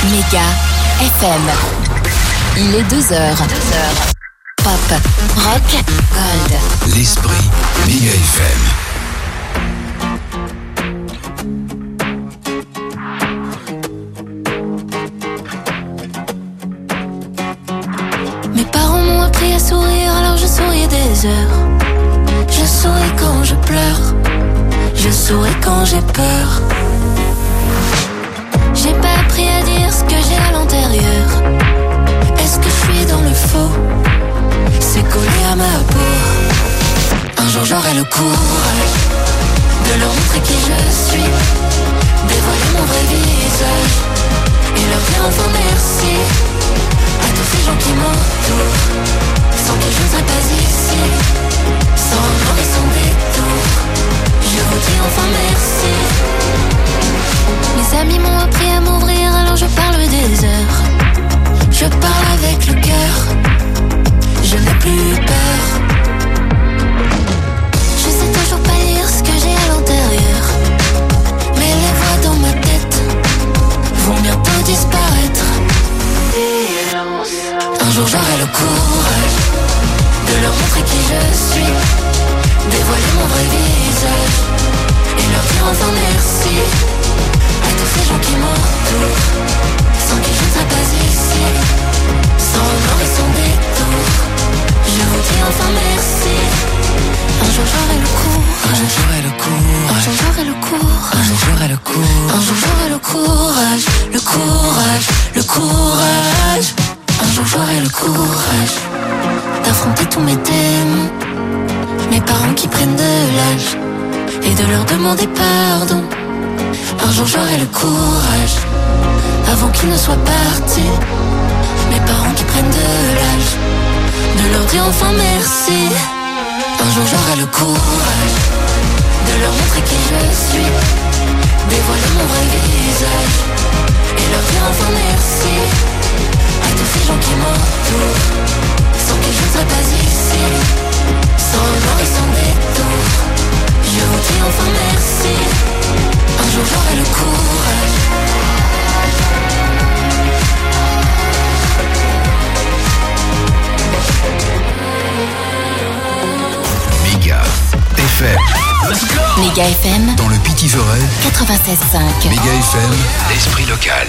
Méga FM. Il est 2h. Pop, rock, gold. L'esprit Méga FM. Mes parents m'ont appris à sourire, alors je souriais des heures. Je souris quand je pleure, je souris quand j'ai peur. J'ai pas appris à dire ce que j'ai à l'intérieur. Est-ce que je suis dans le faux? C'est collé à ma peau. Un jour j'aurai le courage de leur montrer qui je suis, dévoiler mon vrai visage et leur dire enfin merci à tous ces gens qui m'entourent, sans qui je ne serais pas ici, sans remords et sans détour. Je vous dis enfin merci. Mes amis m'ont appris à m'ouvrir, alors je parle des heures. Je parle avec le cœur, je n'ai plus peur. Je sais toujours pas lire ce que j'ai à l'intérieur, mais les voix dans ma tête vont bientôt disparaître. Un jour j'aurai le courage de leur montrer qui je suis, dévoiler mon vrai visage et leur dire enfin merci à tous ces gens qui m'entourent, sans qui je ne serais pas ici, sans remords et sans détour. Je vous dis enfin merci. Un jour j'aurai le courage, un jour j'aurai le courage, un jour j'aurai le courage, un jour j'aurai le courage, un jour j'aurai le courage, le courage, le courage. Un jour j'aurai le courage d'affronter tous mes démons, mes parents qui prennent de l'âge et de leur demander pardon. Un jour j'aurai le courage, avant qu'ils ne soient partis, mes parents qui prennent de l'âge, de leur dire enfin merci. Un jour j'aurai le courage de leur montrer qui je suis, dévoiler mon vrai visage et leur dire enfin merci à tous ces gens qui m'entourent, sans qui je ne serais pas ici, sans remords et sans détour. Je vous dis enfin merci. Un jour j'aurai le courage. Méga FM. Méga FM. Dans le Petit-Forêt. 96.5. Méga FM. L'esprit local.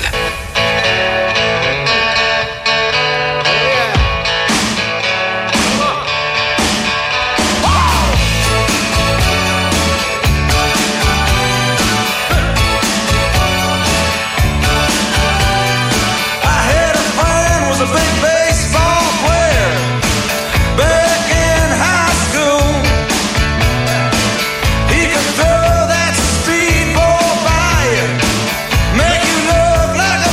Make you look like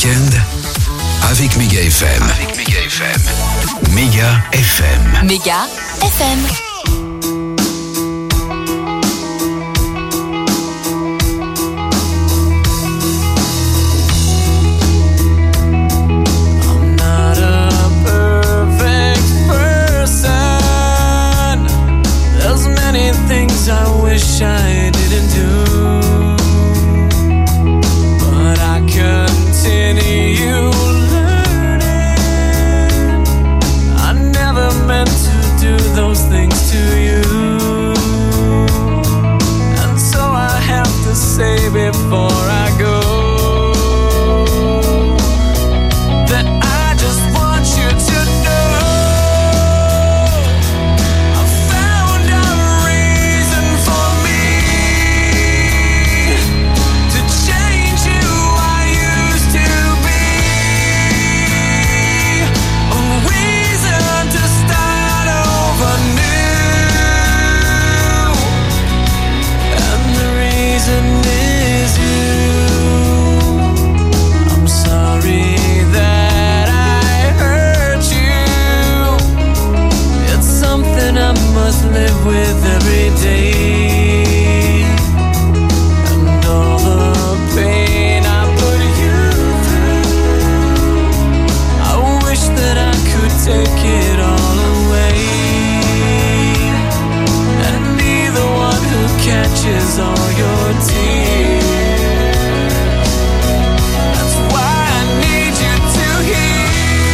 week-end avec Méga FM. Méga FM. Méga FM. I wish I didn't do, but I continue learning. I never meant to do those things to you, and so I have to say before I go that I just want you to know. Live with every day, and all the pain I put you through. I wish that I could take it all away and be the one who catches all your tears. That's why I need you to hear.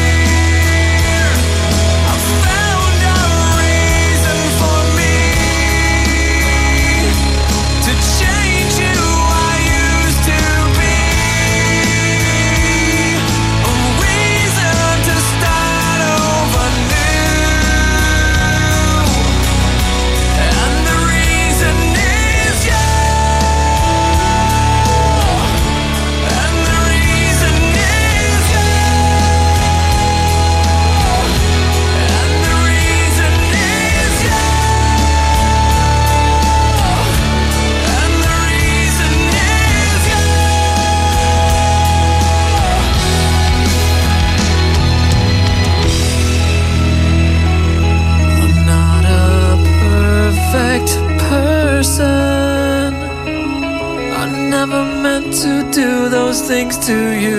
To do those things to you,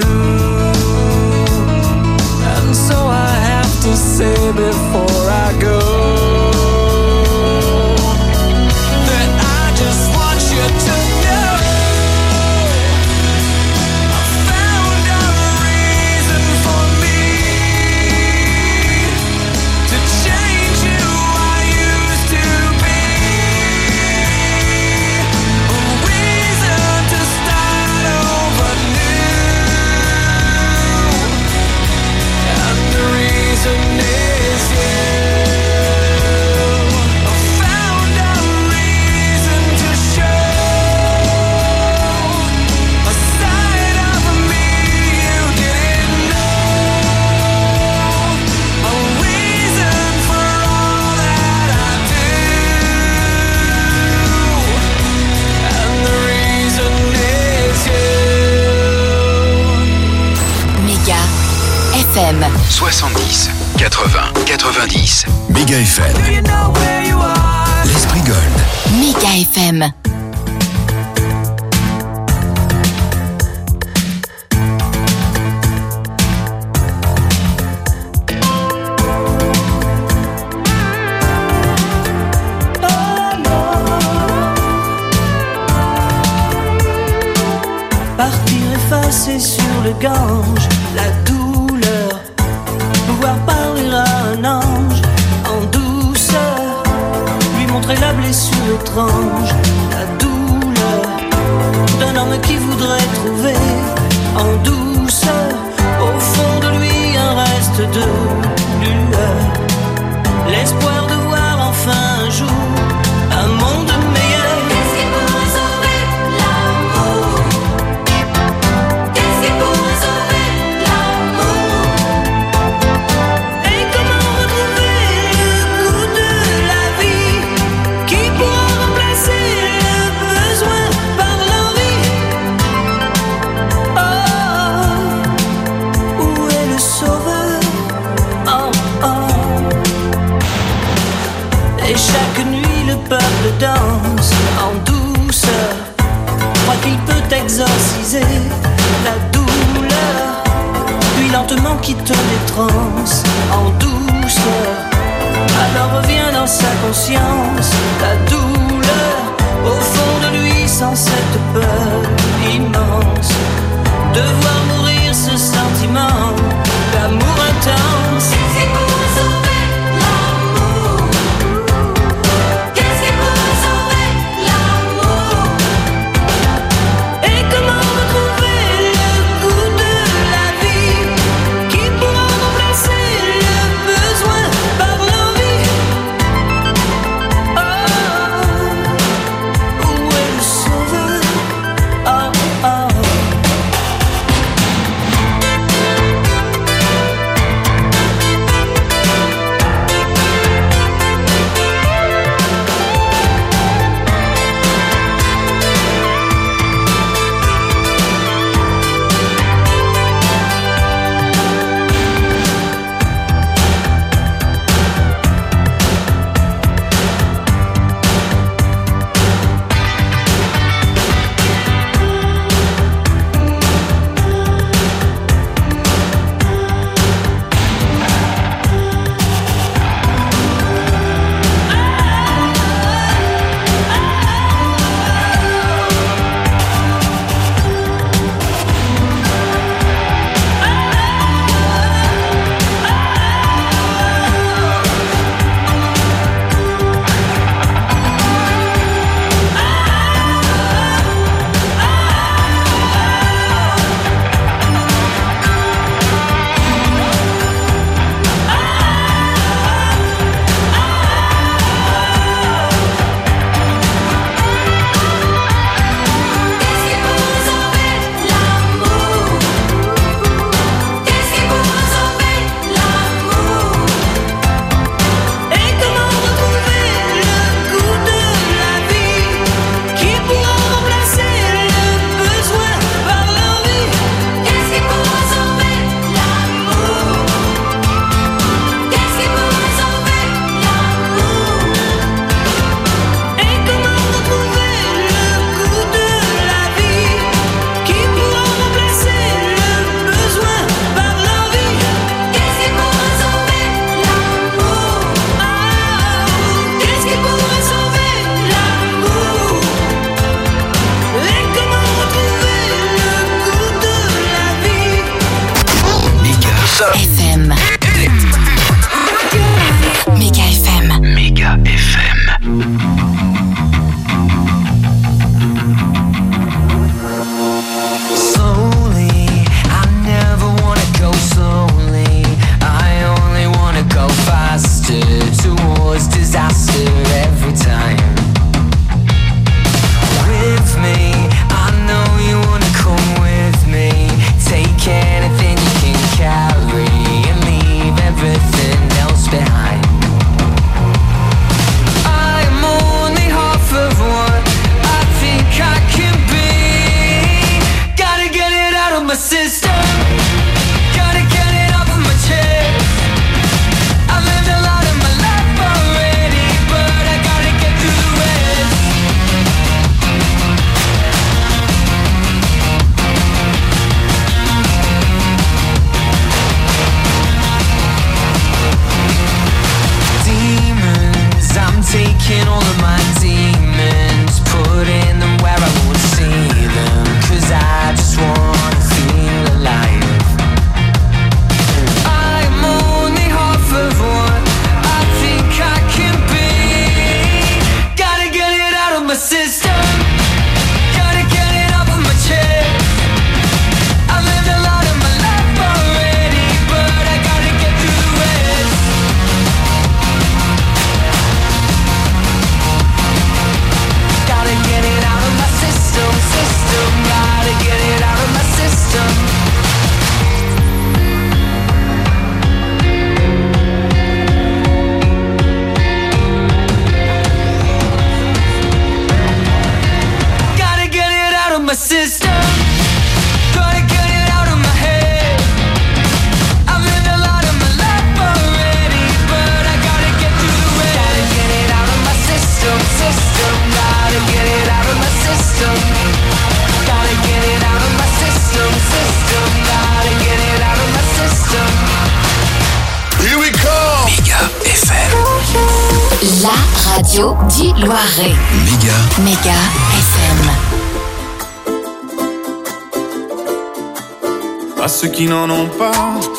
and so I have to say before I go that I just want you to know I found a reason for me to change who I used to be, a reason to start over new, and the reason is you. I found a reason to show a side of me you didn't know, a reason for all that I do, and the reason is you. Méga FM. 70, 80, 90. Méga FM. Do you know where you are? L'Esprit Gold. Méga FM. Partir effacé sur le Gange, la douleur, pouvoir parler à un ange en douceur, lui montrer la blessure étrange, la douleur d'un homme qui voudrait trouver en douceur au fond de lui un reste de lueur, l'espoir de voir enfin un jour un monde meilleur. Qu'est-ce qui pourrait sauver l'amour? Qu'est-ce qui pourrait sauver l'amour? Et comment retrouver le goût de la vie qui pourra remplacer le danse en douceur. Crois qu'il peut exorciser la douleur, puis lentement quitte les transes en douceur. Alors revient dans sa conscience la douleur, au fond de lui sans cette peur immense de voir mourir ce sentiment d'amour intense. Qu'est-ce qui pourrait sauver l'amour? Qu'est-ce qui pourrait sauver l'amour? Et comment retrouver le goût de la vie qui pourra remplacer le besoin par l'envie? Oh, où est le sauveur? Oh, oh. radio du Loiret. Méga FM. À ceux qui n'en ont pas,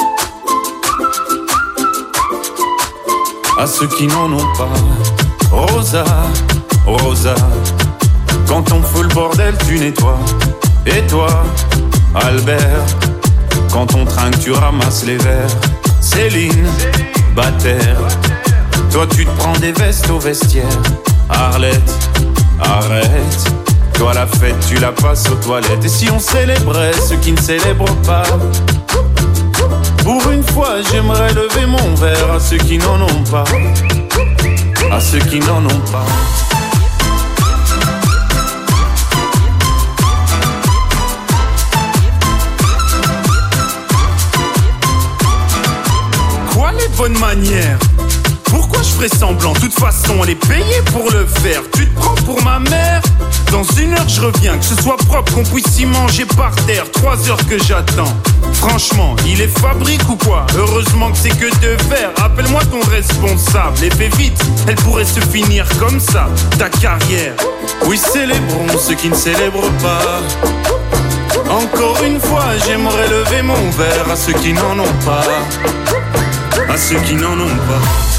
à ceux qui n'en ont pas. Rosa, Rosa, quand on fout le bordel, tu nettoies. Et toi, Albert, quand on trinque, tu ramasses les verres. Céline, Bataire, toi tu te prends des vestes au vestiaire. Arlette, arrête, toi la fête tu la passes aux toilettes. Et si on célébrait ceux qui ne célèbrent pas? Pour une fois j'aimerais lever mon verre à ceux qui n'en ont pas, à ceux qui n'en ont pas. Quoi les bonnes manières? Pourquoi je ferais semblant? De toute façon, elle est payée pour le faire. Tu te prends pour ma mère? Dans 1 heure, je reviens. Que ce soit propre, qu'on puisse y manger par terre. 3 heures que j'attends. Franchement, il est fabrique ou quoi? Heureusement que c'est que de verre. Appelle-moi ton responsable. Et fais vite, elle pourrait se finir comme ça, ta carrière. Oui, célébrons ceux qui ne célèbrent pas. Encore une fois, j'aimerais lever mon verre à ceux qui n'en ont pas, à ceux qui n'en ont pas.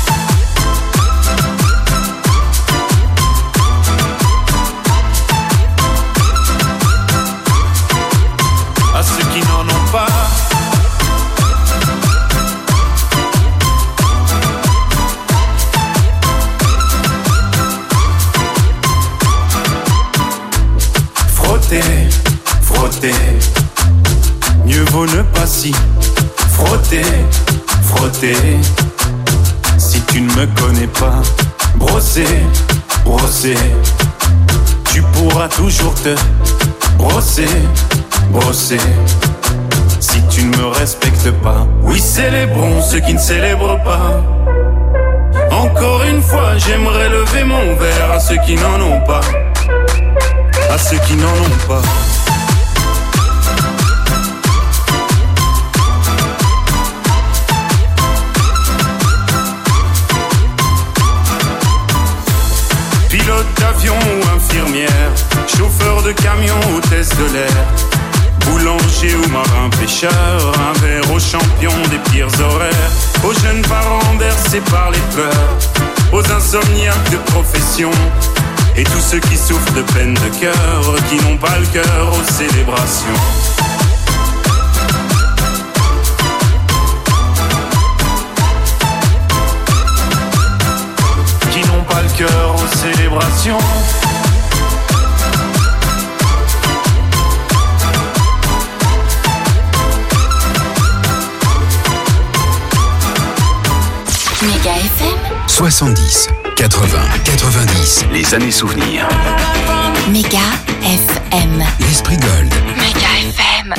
Frotter, mieux vaut ne pas s'y frotter, frotter. Si tu ne me connais pas, brosser, brosser. Tu pourras toujours te brosser, brosser. Si tu ne me respectes pas, oui célébrons ceux qui ne célèbrent pas. Encore une fois, j'aimerais lever mon verre à ceux qui n'en ont pas, à ceux qui n'en ont pas. Pilote d'avion ou infirmière, chauffeur de camion, hôtesse de l'air, boulanger ou marin pêcheur, un verre aux champions des pires horaires, aux jeunes parents bercés par les pleurs, aux insomniaques de profession, et tous ceux qui souffrent de peine de cœur, qui n'ont pas le cœur aux célébrations. Qui n'ont pas le cœur aux célébrations. Méga FM 70, 80, 90, les années souvenirs. Méga FM. L'esprit Gold. Méga FM.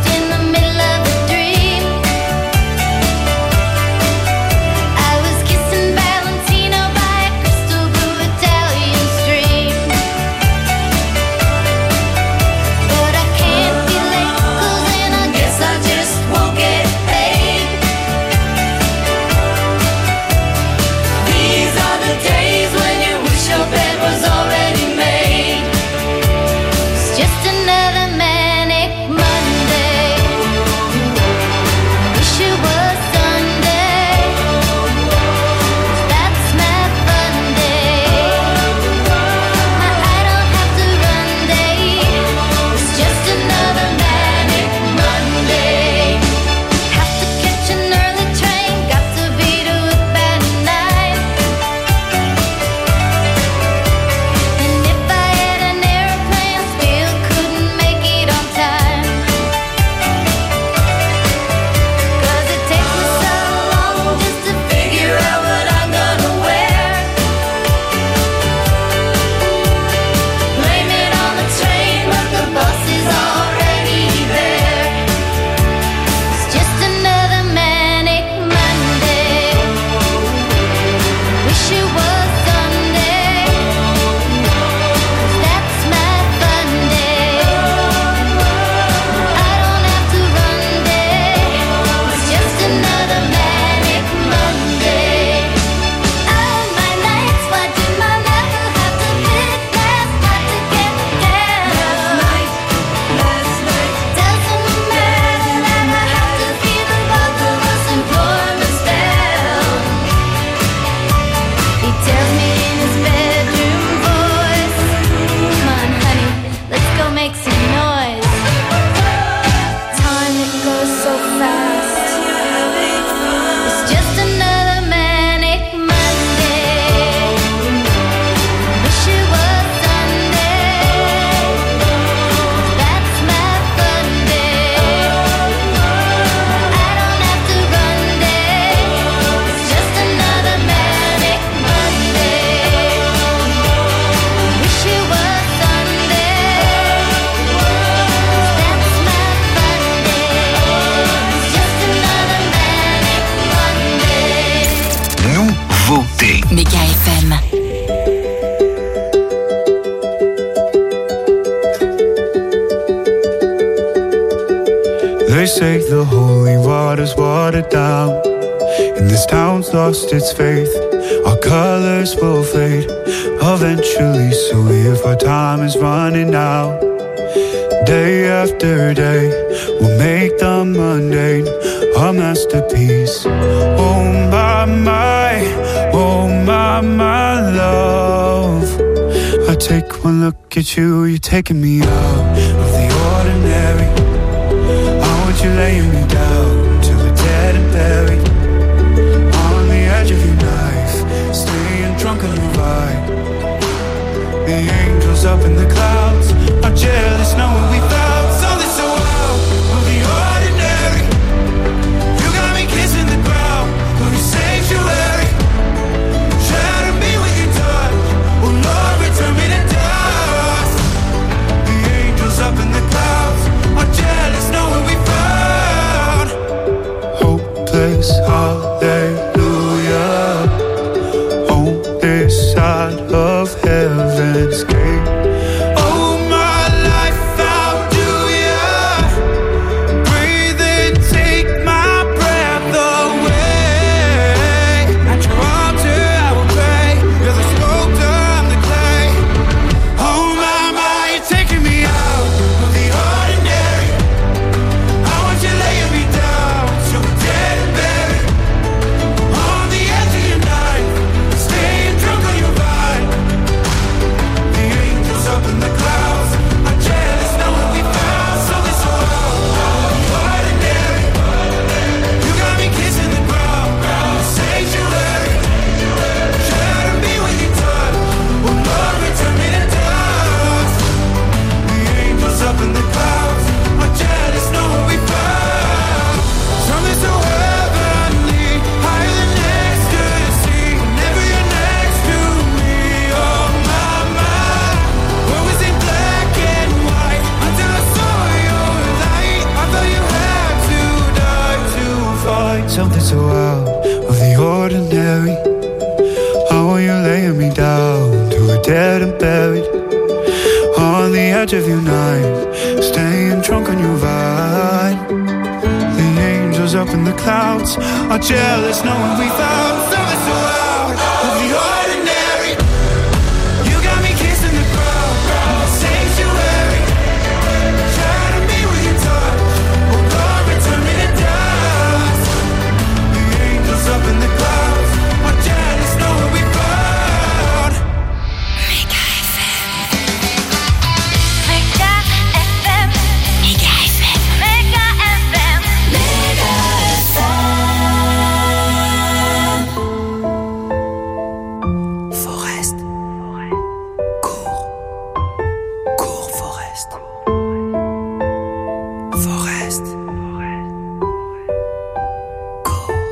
Kissing nouveautés. Méga FM. They say the holy water's watered down, and this town's lost its faith. Our colors will fade eventually, so if our time is running out, day after day, we'll make the mundane a masterpiece. Oh my love, I take one look at you, you're taking me out of the ordinary. You're laying me down till we're dead and buried on the edge of your knife, staying drunk on your vibe. The angels up in the clouds are jealous knowing we found something so out of the ordinary. You got me kissing the ground of your sanctuary. Shatter me with your touch, oh Lord, return me to dust. The angels up in the clouds are jealous knowing we found hopeless hallelujah on this side of heaven's gate. Oh my life, how do ya breathe and take my breath away? At your altar I will pray, you're the sculptor, I'm the clay. Oh my, you're taking me out of the ordinary. I want you laying me down so we're dead and buried on the edge of your knife, staying drunk on your vine. The angels up in the clouds are jealous knowing we found something so out of the ordinary. You got me kissing the ground, sanctuary. Shatter me with your touch, oh Lord, return me to dust. The angels up in the clouds are jealous knowing we found something so heavenly, higher than ecstasy. Whenever you're next to me, oh my, what was in black and white until I saw your light. I thought you had to die to find something so out of the ordinary. How are you laying me down to a dead and buried on the edge of your knife, staying drunk on your vine. The angels up in the clouds are jealous knowing we found something so out of the ordinary. You got me kissing the ground, sanctuary. Shatter me with your touch, oh Lord, return me to dust. The angels up in the clouds are jealous knowing we found Méga FM. Méga FM. Méga FM. Méga FM. Méga FM. Forest. Cours, Forest. Forest. Cours.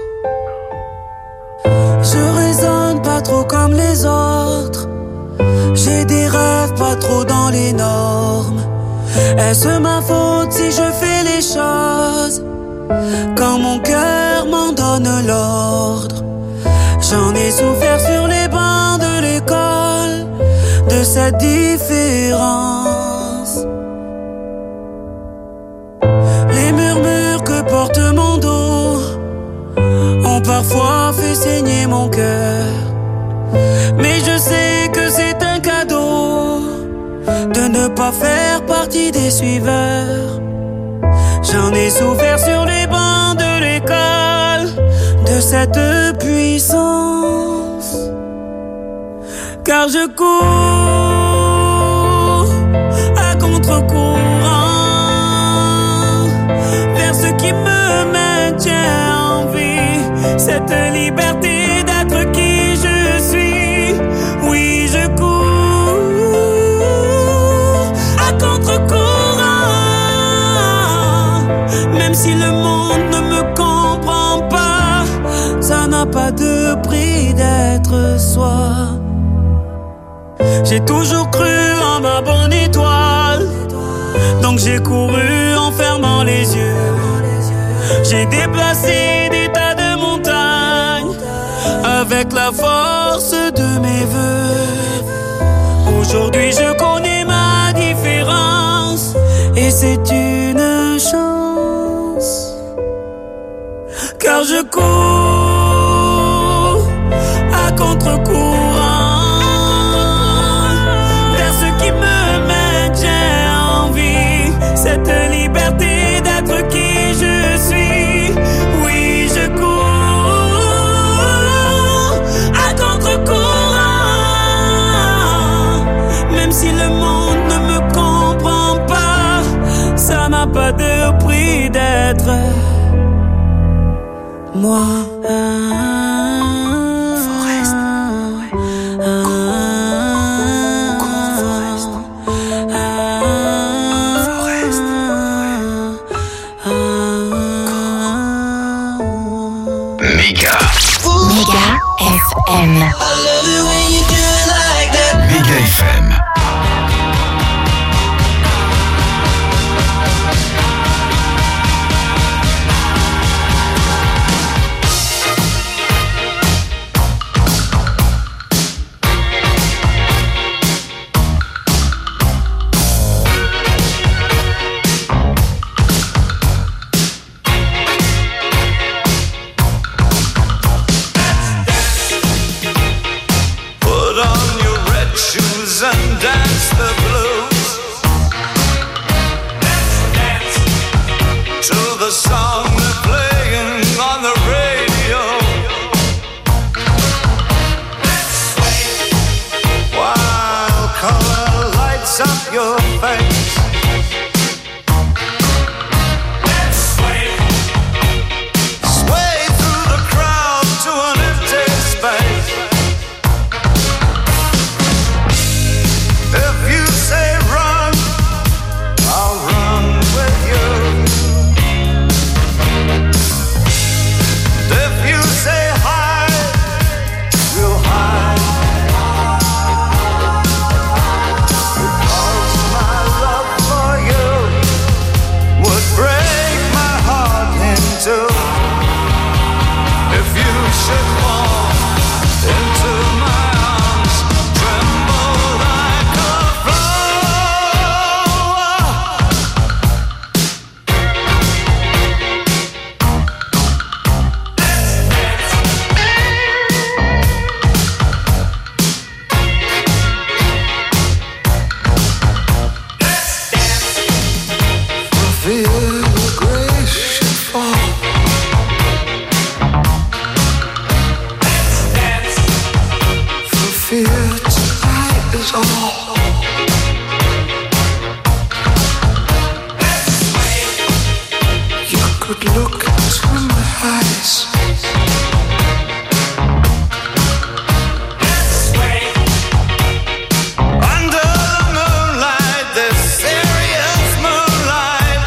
Je raisonne pas trop comme les autres. J'ai des rêves pas trop dans les normes. Est-ce ma faute si je fais les choses quand mon cœur m'en donne l'ordre? J'en ai souffert sur les bancs de l'école de cette différence. Les murmures que porte mon dos ont parfois fait saigner mon cœur. Mais je sais que c'est un cadeau de ne pas faire partie des suiveurs. J'en ai souffert sur les bancs de l'école de cette puissance. Car je cours à contre-courant vers ce qui me maintient en vie, cette liberté d'être qui je suis. Oui, je cours à contre-courant, même si le monde ne me comprend pas, ça n'a pas de prix d'être soi. J'ai toujours cru en ma bonne étoile, donc j'ai couru en fermant les yeux. J'ai déplacé des tas de montagnes avec avec la force de mes vœux. Aujourd'hui je connais ma différence et c'est une chance, car je cours à contre-courant vers ce qui me maintient en vie, cette liberté d'être qui je suis. Oui, je cours à contre-courant, même si le monde ne me comprend pas, ça n'a pas de prix d'être moi. FM. I love it when you do it like that. Méga FM. And dance the blues. Dance to the song they're playing on the radio. While color lights up your face. Sway through the crowd to an empty space. If you say run, I'll run with you. If you say hide, we'll hide. Because my love for you would break my heart in two. If you should fall into my arms, tremble like a feel the grace should fall. For fear tonight is all. You could look into my eyes. Under the moonlight, this serious moonlight.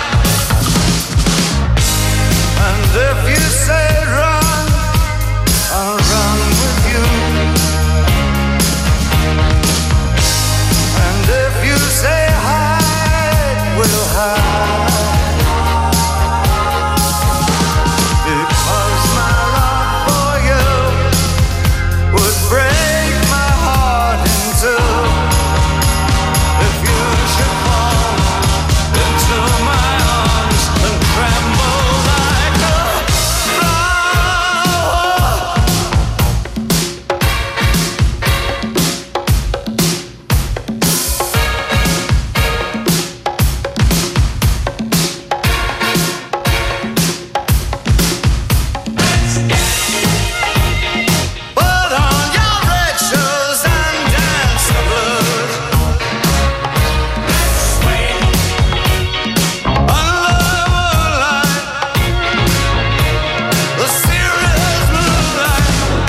And if you say run, I'll run with you. And if you say hide, we'll hide. Because my love for you would break my heart in two. If you should fall into my arms and tremble like a flower. Put on your red shoes and dance the blues. Under the moonlight, the serious moonlight.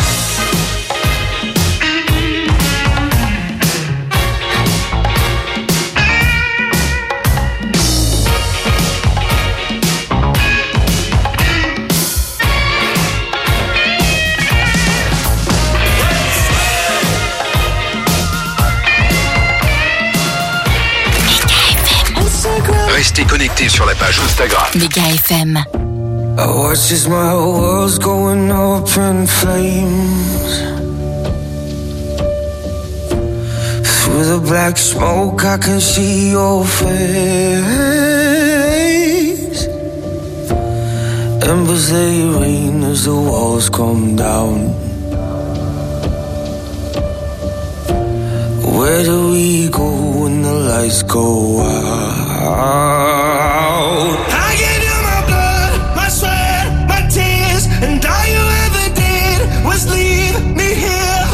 Restez connectés sur la page Instagram. Méga FM. I watch as my world's going up in flames. black smoke, I can see your face. Embers they rain as the walls come down. Where do we go when the lights go out? I gave you my blood, my sweat, my tears, and all you ever did was leave me here.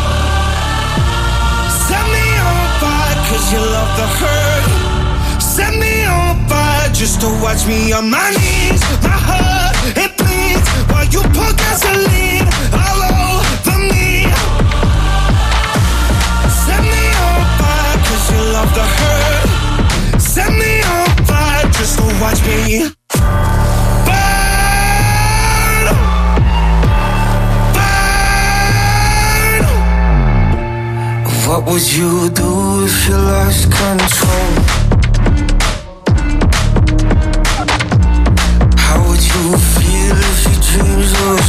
Set me on fire, cause you love the hurt. Set me on fire just to watch me on my knees. My heart, it bleeds while you pour gasoline all over me. Set me on fire, cause you love the hurt. Set me on fire just to watch me burn. Burn. What would you do if you lost control? How would you feel if your dreams were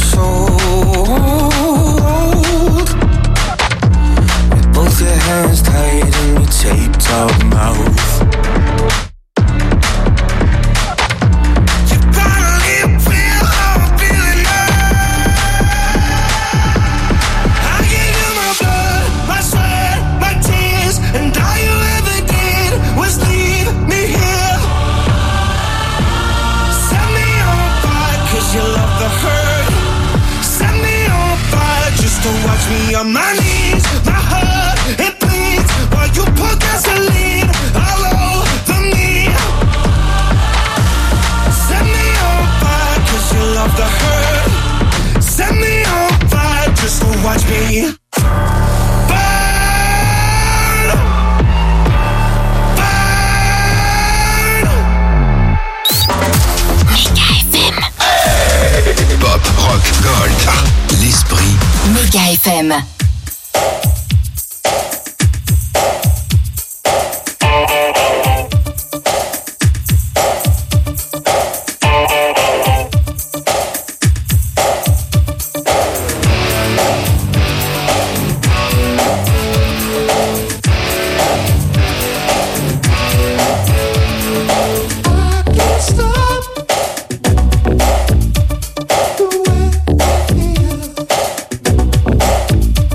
sold? With both your hands tied and your taped up mouth. Watch me on my knees, my heart, it bleeds while you pour gasoline all over me. Set me on fire, cause you love the hurt. Set me on fire just to watch me burn. Burn. Méga FM. Pop, rock, gold. L'esprit. Méga FM. I can't stop the way I feel.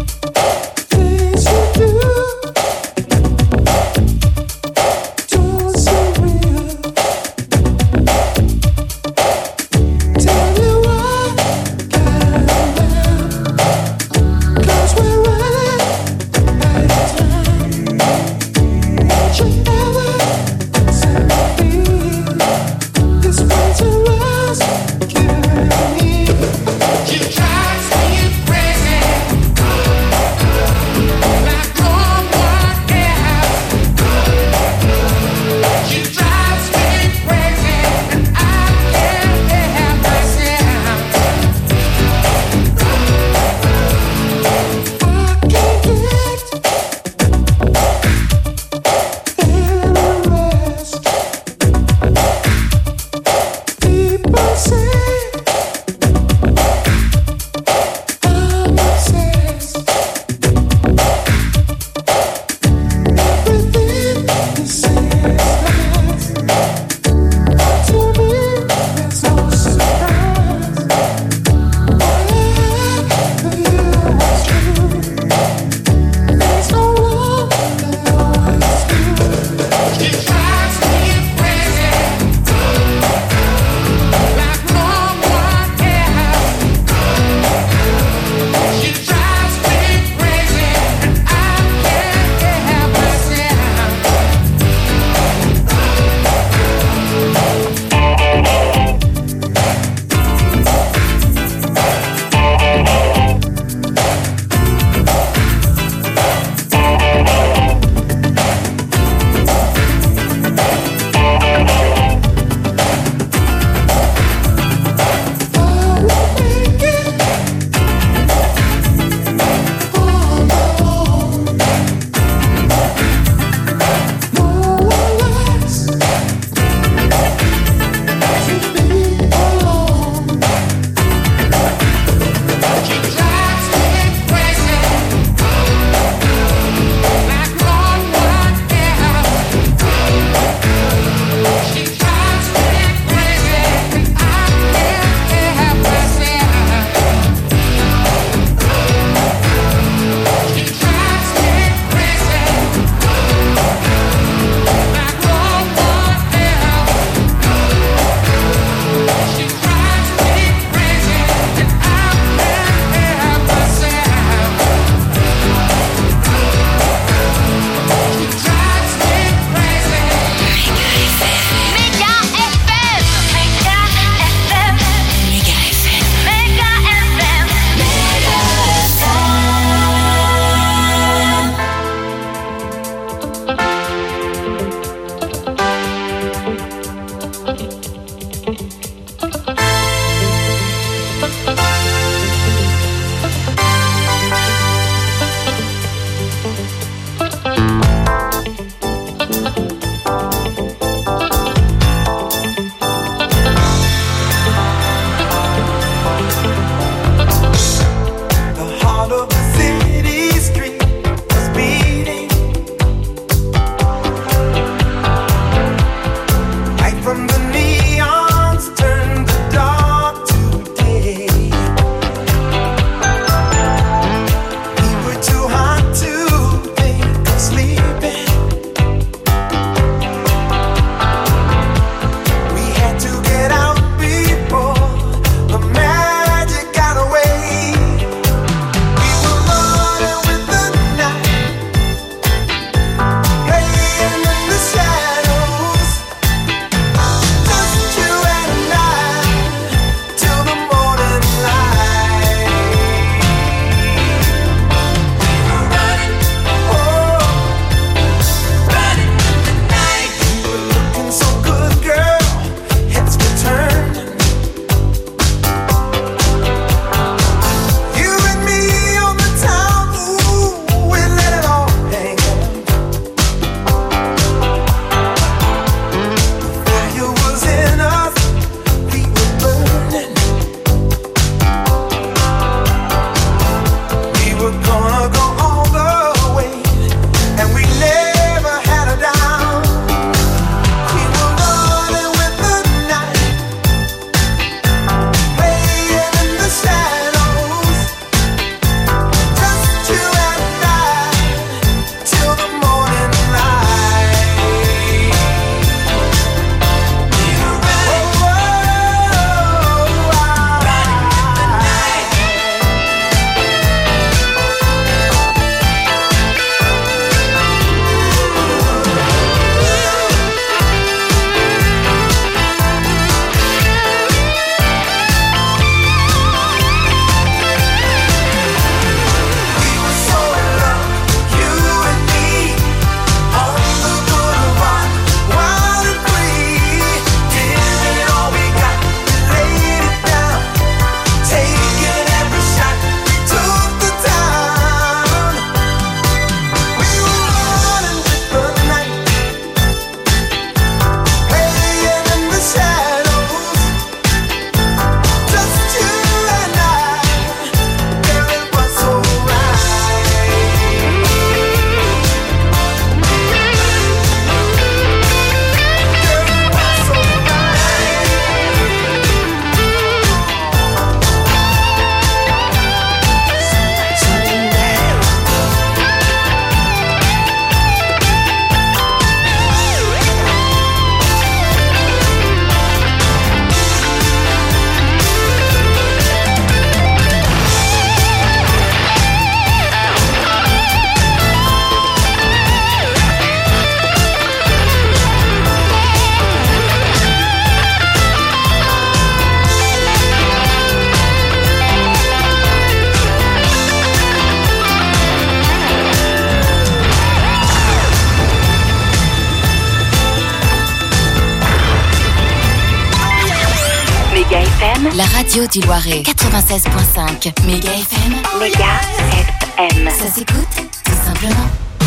La radio du Loiret, 96.5. Méga FM. Méga FM. Ça s'écoute, tout simplement.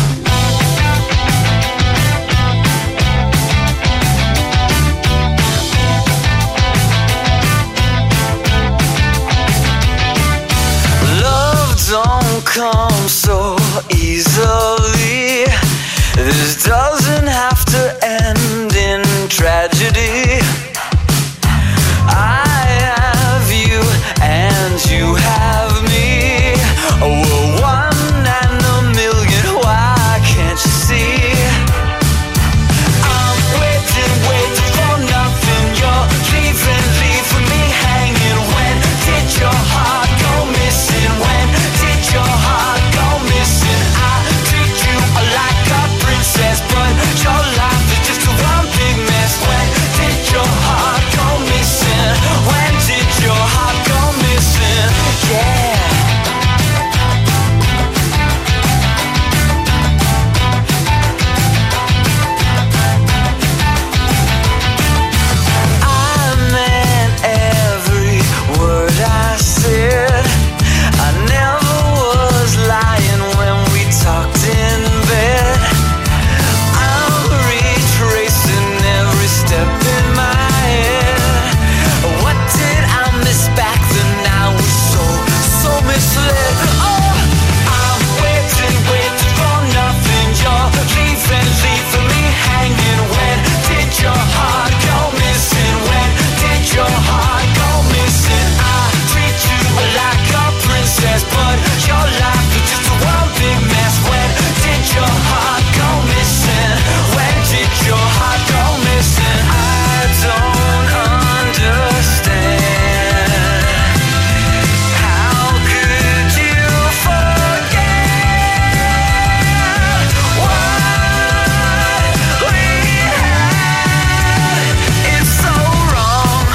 Don't come so easily. This doesn't have to end in tragedy. I have you and you have me. We're one and a million. Why can't you see? I'm waiting for nothing. You're leaving me hanging. When did your heart go missing? When did your heart go missing? I treat you like a princess, but your life is just one big mess. When did your heart go missing? When did your heart go missing? Yeah. I meant every word I said. I never was lying when we talked in bed. I'm retracing every step in my head. What did I miss back then? I was so misled. Oh, I'm waiting for nothing. You're leaving me hanging. When did your heart go missing? When did your heart go missing? I treat you like a princess, but your life is just one big mess. When did your heart go missing? When did your heart go missing? I don't understand. How could you forget what we had? It's so wrong.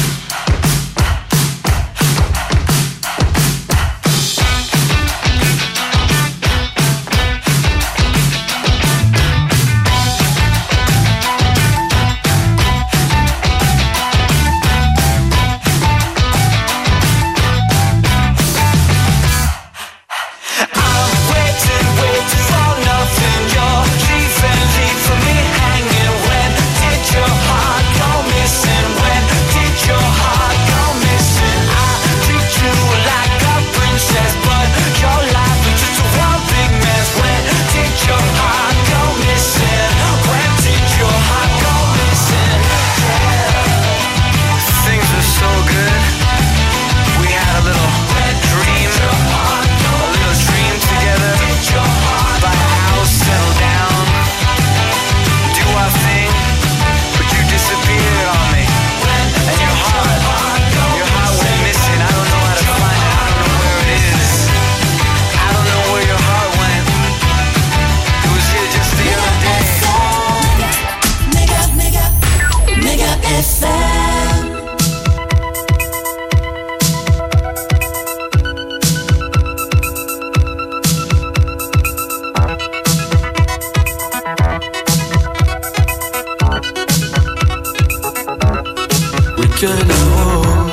I'm waiting for nothing. You're leaving me hanging. When did your heart go missing? When did your heart go missing? I treat you like a princess, but your life is just one big mess. When did your heart go missing? When did your heart go missing? Yeah. Things are so good. We had a little dream, a little dream together. Buy a house, settle down, do our thing. But you disappeared on me, and your heart went missing. I don't know how to find it. I don't know where it is. I don't know where your heart went. It was here just the other day. Méga FM. Week-end à Rome,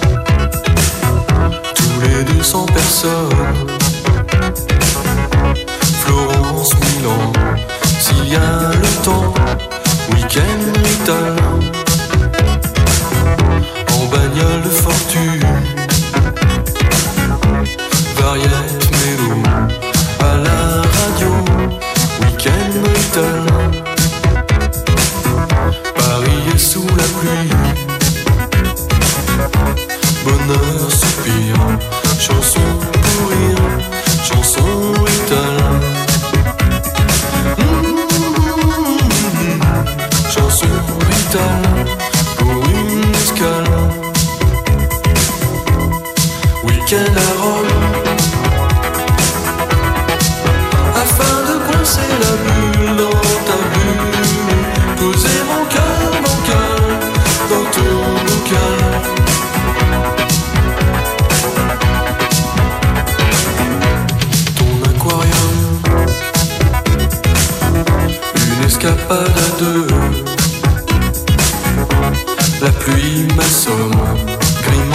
tous les 200 personnes. Florence, Milan, s'il y a le temps. Week-end italien, en bagnole de fortune. Variette, mélo, à la radio. Week-end italien, Paris est sous la pluie. Bonheur, soupir, chanson pour rire, chanson italien. Chanson italien pour une escale. Week-end à Rome, afin de coincer la bulle dans ta bulle. Poser mon cœur dans ton bocal. Escapade à deux, la pluie m'assomme, gris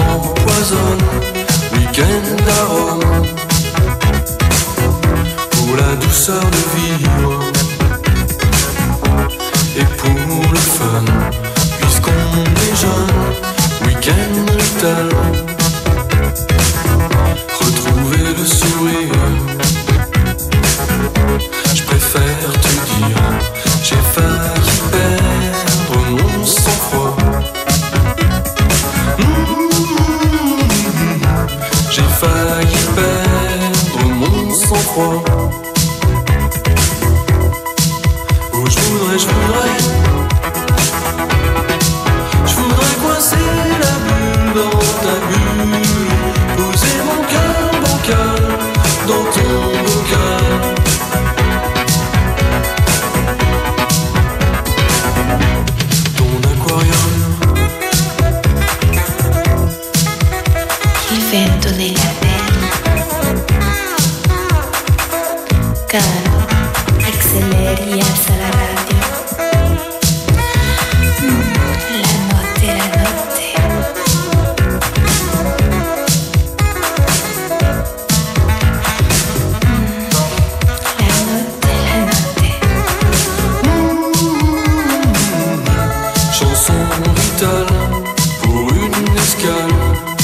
douceur de vivre. Et pour le fun, puisqu'on est jeune, week-end létal, retrouver le sourire. Je préfère te dire, j'ai failli perdre mon sang-froid. J'ai failli perdre mon sang-froid. Oh, je voudrais coincer la bulle dans ta bulle, poser mon cœur bancal dans ton bocal. Ton aquarium. Il vento nella pelle, calmo, acceleri e alza la radio. La notte, la notte. La notte, la notte. Chanson vitale pour une escale.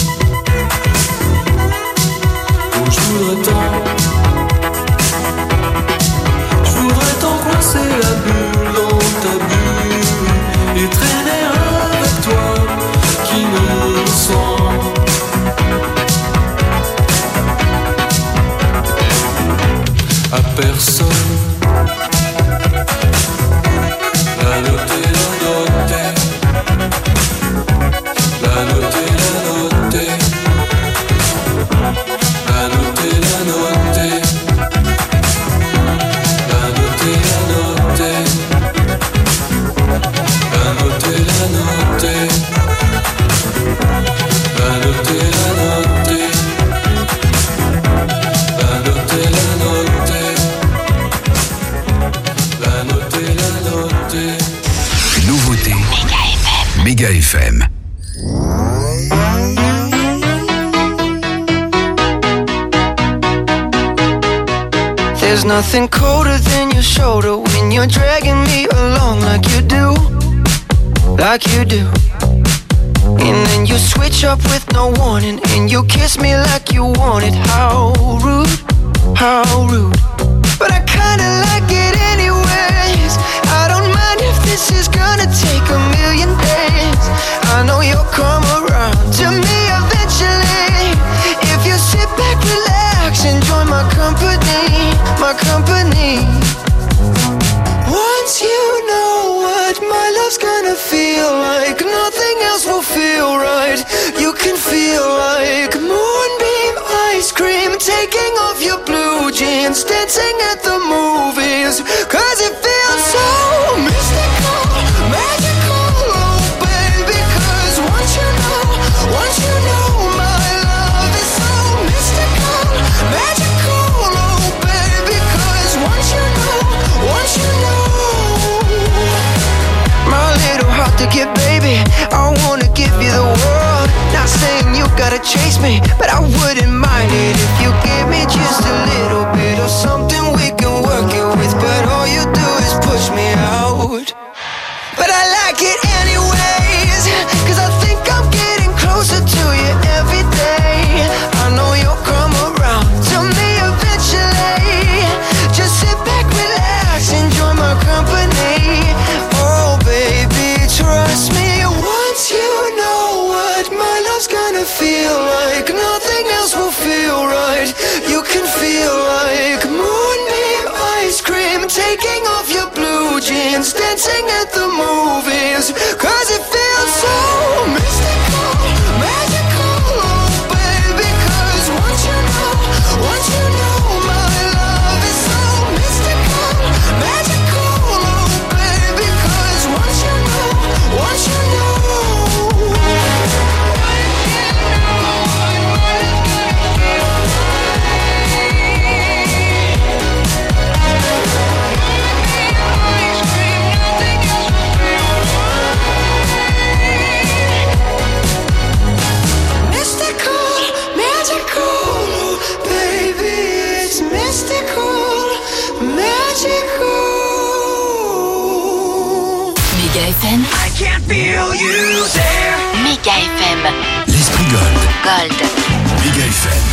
Oh, je voudrais tant coincer la bulle dans ta bulle et traîner avec toi qui ne sent à personne. La notte, la notte, la notte, la notte, la notte, la notte. La notte, la notte, la notte, la notte, la notte, la notte, la notte, la notte, la notte, la notte. Nouveauté Méga FM. There's nothing colder than your shoulder when you're dragging me along like you do, like you do. And then you switch up with no warning and you kiss me like you want it. How rude, how rude. But I kinda like it anyways. I don't mind if this is gonna take a million days. I know you'll come around to me eventually. If you sit back, relax, enjoy my company, my company. Once you know what my love's gonna feel like, nothing else will feel right. You can feel like moonbeam ice cream, taking off your blue jeans, dancing at the movies. Cause it feels so mystical, magical, oh baby. Cause once you know my love is so mystical, magical, oh baby. Cause once you know my little heart to get, baby, I wanna give you the world. Not saying you gotta chase me, but I wouldn't mind it if you give me just a little bit of something we can work it with. But all you do is push me out. But I like it anyways, cause I think I'm getting closer to you every day. I know you'll come around to me eventually. Just sit back, relax, enjoy my company. Oh baby, trust me. Once you know what my love's gonna feel like, nothing else will feel right. You can feel like moonbeam ice cream, taking off your blue jeans, dancing at the movies. Cause it feels so mystical, magical, oh baby. Cause once you know my love is so mystical, magical, oh baby. Cause once you know can't feel you there. Méga FM. L'esprit Gold. Gold. Méga FM.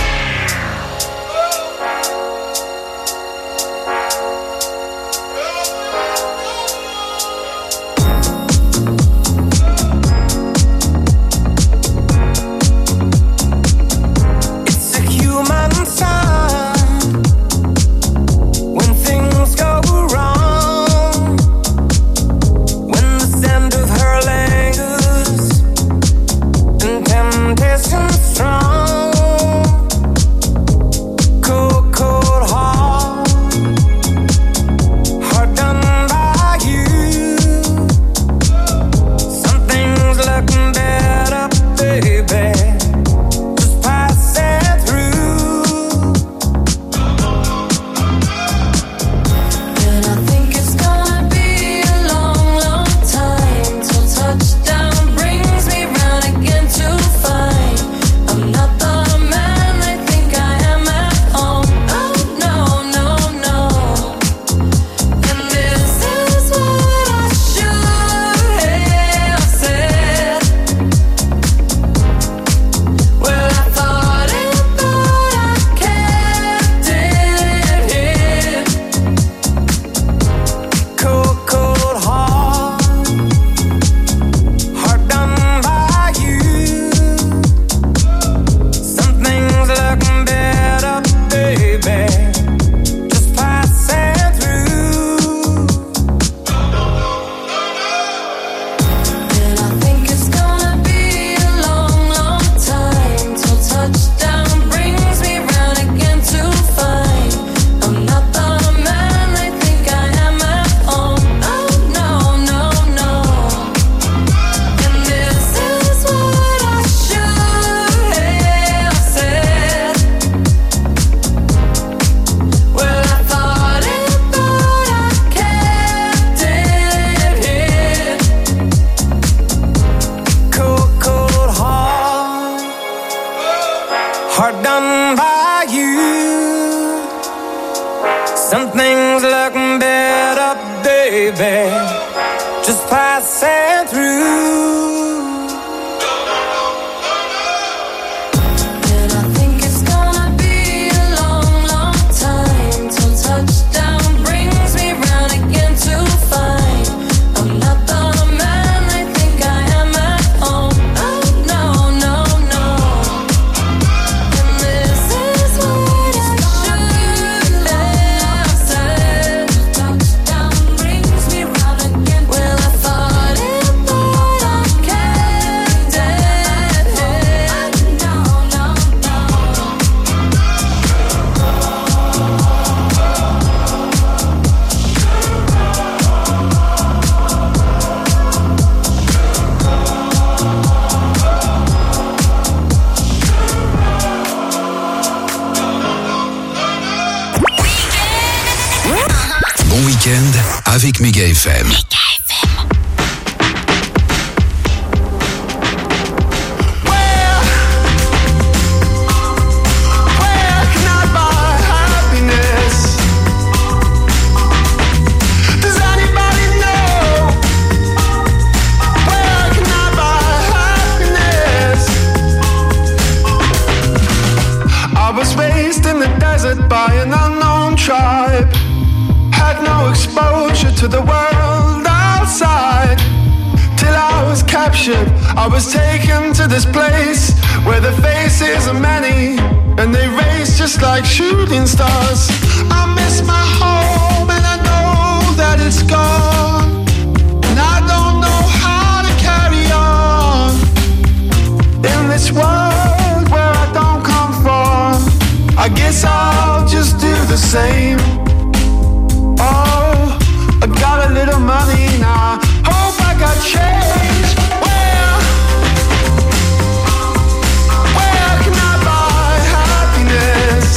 Avec Méga FM. To the world outside, till I was captured. I was taken to this place where the faces are many and they race just like shooting stars. I miss my home and I know that it's gone, and I don't know how to carry on in this world where I don't come from. I guess I'll just do the same. Oh, I got a little money now, hope I got change. Where can I buy happiness?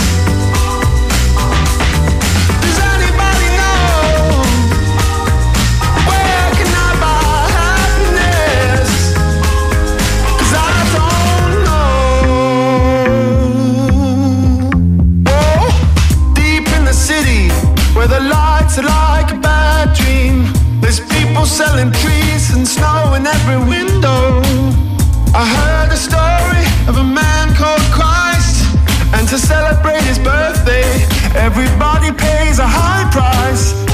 Does anybody know? Where can I buy happiness? 'Cause I don't know. Oh, deep in the city, where the lights are like a bad dream. The There's people selling trees and snow in every window. I heard a story of a man called Christ, and to celebrate his birthday, everybody pays a high price.